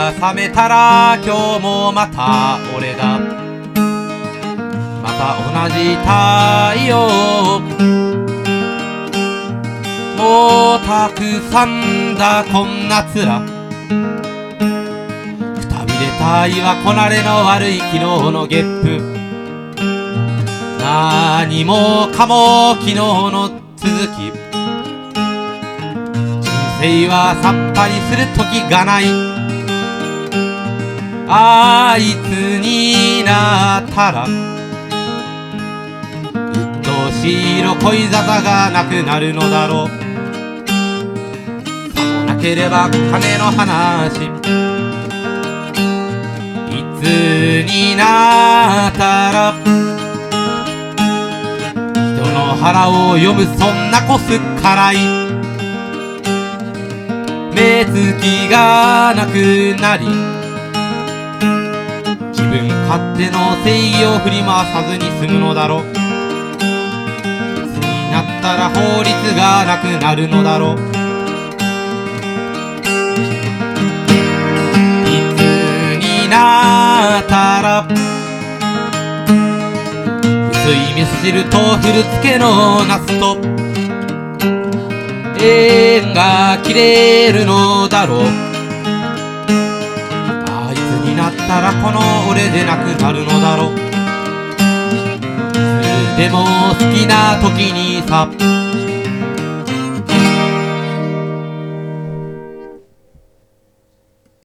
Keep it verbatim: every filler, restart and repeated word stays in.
が覚めたら今日もまた俺だ。また同じ太陽。もうたくさんだこんな面。くたびれたいはこなれの悪い昨日のゲップ。何もかも昨日の続き。人生はさっぱりする時がない。あいつになったらうっとうしい色恋沙汰がなくなるのだろう。さもなければ金の話。いつになったら人の腹を読むそんなこすからい。目つきがなくなり自分勝手の正義を振り回さずに済むのだろう。いつになったら法律がなくなるのだろう。いつになったら薄い味噌汁と古漬けのナスと縁が切れるのだろう。あいつになったらこの俺でなくなるのだろう。それでも好きな時にさ